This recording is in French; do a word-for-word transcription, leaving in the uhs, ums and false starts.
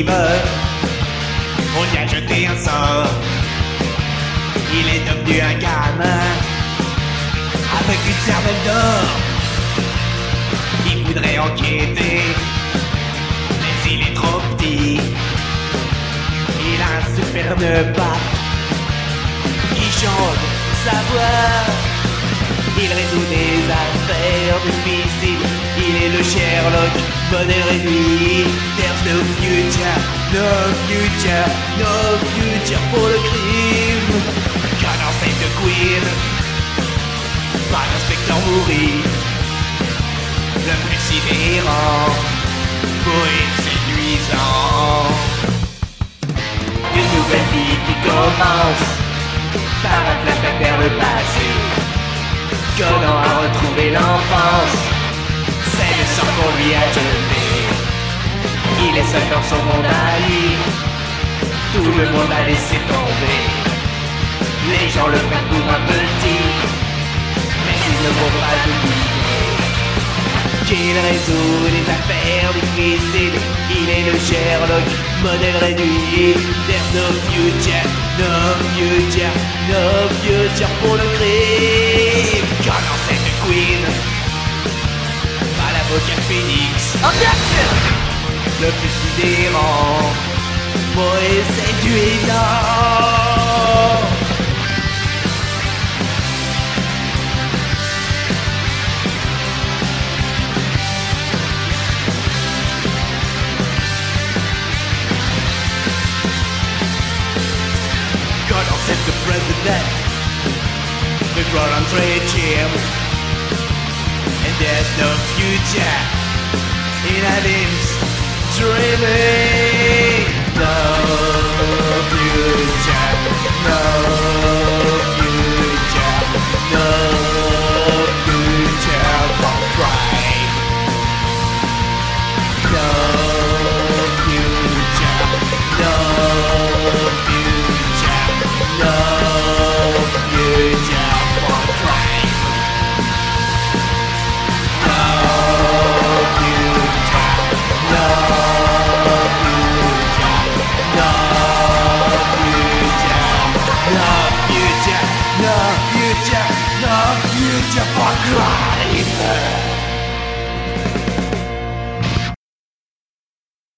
crime. On y a jeté un sort. Il est devenu un gamin avec une cervelle d'or. Il voudrait enquêter, mais il est trop petit. Il a un superbe pape qui chante sa voix. Il résout des affaires difficiles. Il est le Sherlock, modèle réduit. There's no future, no future, no future pour le crime. Connor save the Queen, pas l'inspecteur Moury. Le plus sidérant, beau et séduisant. Une nouvelle vie qui commence par un flashback vers le passé. Connor a retrouvé l'enfance, c'est le sort qu'on lui a jeté. Il est seul dans son monde à lui, tout le monde a laissé tomber. Les gens le prennent pour un petit, mais ils ne vont pas l'oublier. Qu'il résout des affaires difficiles, il est le Sherlock, modèle réduit. There's no future, no future, no future pour le crime. Connor save the Queen, pas l'avocat Phoenix. Objection! Le plus sidérant, beau et séduisant. Connor save the president, the grown on trade him. And there's no future in Adam's dreaming. No future, no future, no future for crime. No future, no future, no future for crime. No future, no future, no future, no future, no future, no future for crime.